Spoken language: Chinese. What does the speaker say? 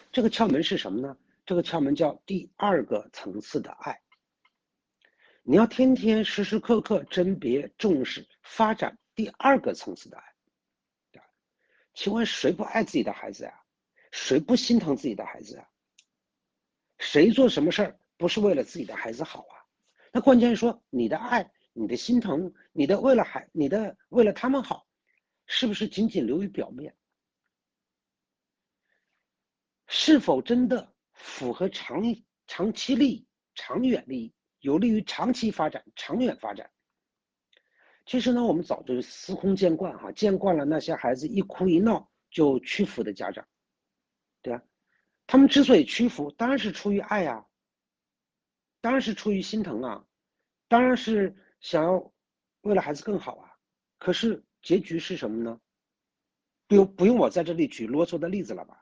这个窍门是什么呢？这个窍门叫第二个层次的爱。你要天天时时刻刻甄别重视发展第二个层次的爱。请问谁不爱自己的孩子呀？谁不心疼自己的孩子呀？谁做什么事儿不是为了自己的孩子好啊？那关键说你的爱、你的心疼、你的为了他们好，是不是仅仅流于表面？是否真的符合长期利益、长远利益，有利于长期发展、长远发展？其实呢，我们早就司空见惯哈，见惯了那些孩子一哭一闹就屈服的家长，对吧？他们之所以屈服，当然是出于爱啊，当然是出于心疼啊，当然是想要为了孩子更好啊。可是结局是什么呢？不用我在这里举啰嗦的例子了吧？